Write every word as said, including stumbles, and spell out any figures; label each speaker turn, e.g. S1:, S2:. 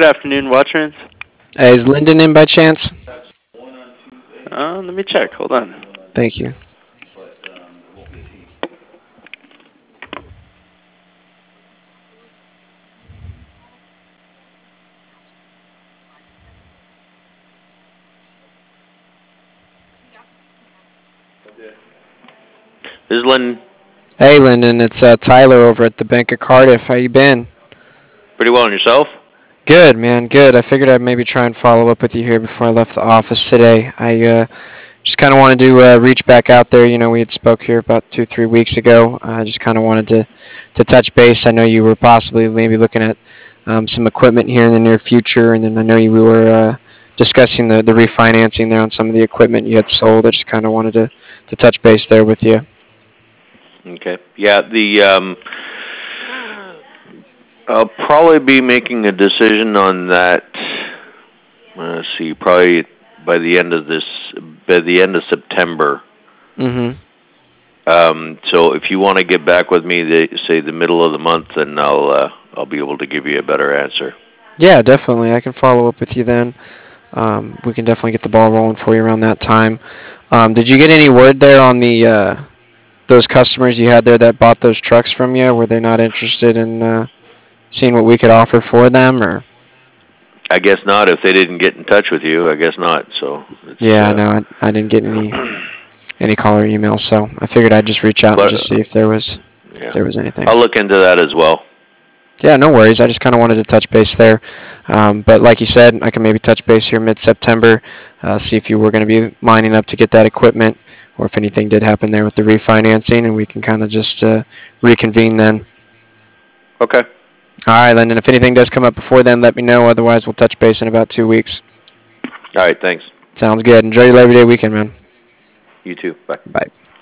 S1: afternoon, Watchers.
S2: Hey, is Lyndon in by chance?
S1: Uh, let me check. Hold on.
S2: Thank you.
S1: This is Lynn.
S2: Hey, Lyndon, it's uh, Tyler over at the Bank of Cardiff. How you been?
S1: Pretty well, and yourself?
S2: Good, man. Good. I figured I'd maybe try and follow up with you here before I left the office today. I uh, just kind of wanted to uh, reach back out there. You know, we had spoke here about two, three weeks ago. I just kind of wanted to to touch base. I know you were possibly maybe looking at um, some equipment here in the near future, and then I know you we were uh, discussing the, the refinancing there on some of the equipment you had sold. I just kind of wanted to, to touch base there with you.
S1: Okay. Yeah, the um, I'll probably be making a decision on that. Uh, let's see, probably by the end of this, by the end of September.
S2: Mm-hmm.
S1: Um, so if you want to get back with me, the, say the middle of the month, then I'll uh, I'll be able to give you a better answer.
S2: Yeah, definitely. I can follow up with you then. Um, we can definitely get the ball rolling for you around that time. Um, did you get any word there on the uh, those customers you had there that bought those trucks from you? Were they not interested in uh, seeing what we could offer for them, or?
S1: I guess not. If they didn't get in touch with you, I guess not. So it's.
S2: Yeah,
S1: Uh,
S2: no, I, I didn't get any any call or email, so I figured I'd just reach out and
S1: but
S2: just see if there was if
S1: yeah,
S2: there was anything.
S1: I'll look into that as well.
S2: Yeah, no worries. I just kind of wanted to touch base there. Um, but like you said, I can maybe touch base here mid-September, uh, see if you were going to be lining up to get that equipment, or if anything did happen there with the refinancing, and we can kind of just uh, reconvene then.
S1: Okay.
S2: All right, Lyndon. If anything does come up before then, let me know. Otherwise, we'll touch base in about two weeks.
S1: All right. Thanks.
S2: Sounds good. Enjoy your Labor Day weekend, man.
S1: You too. Bye.
S2: Bye.